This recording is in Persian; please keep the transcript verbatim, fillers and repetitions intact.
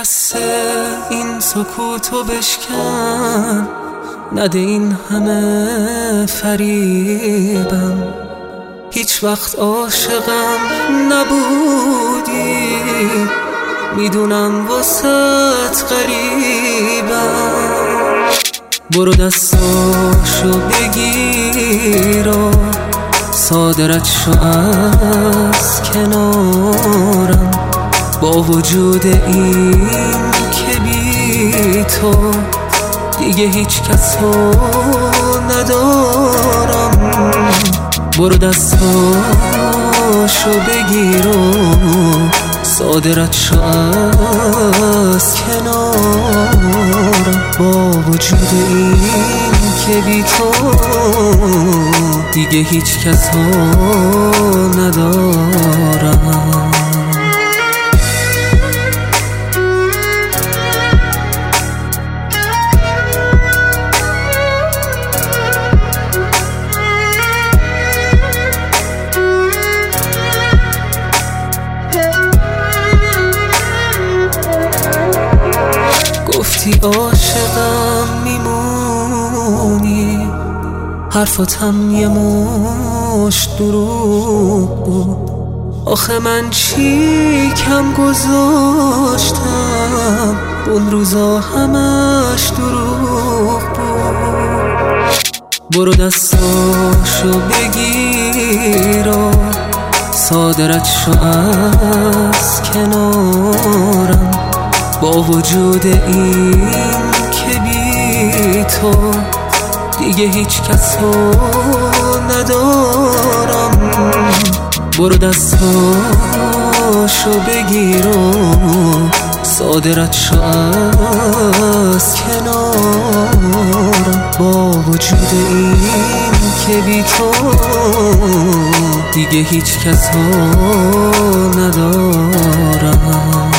لحظه این سکوتو بشکن، نده این همه فریبم. هیچ وقت عاشقم نبودی، میدونم واسط غریبم. برو دستاشو بگیر و صادرت شو از کنارم. با وجود این که بی تو دیگه هیچ کسو ندارم. برو دستاشو بگیر و صادرت شو از کنارم. با وجود این که بی تو دیگه هیچ کسو ندارم. گفتی عاشقم میمونی، حرفاتم یه مشت دروغ بود. آخه من چی کم گذاشتم، اون روزا همش دروغ بود. برو دستاشو بگیر و صادرت شو از کنارم. با وجود این که بی تو دیگه هیچ کسو ندارم. برو دستاشو بگیر و صادرت شو از کنارم. با وجود این که بی تو دیگه هیچ کسو ندارم.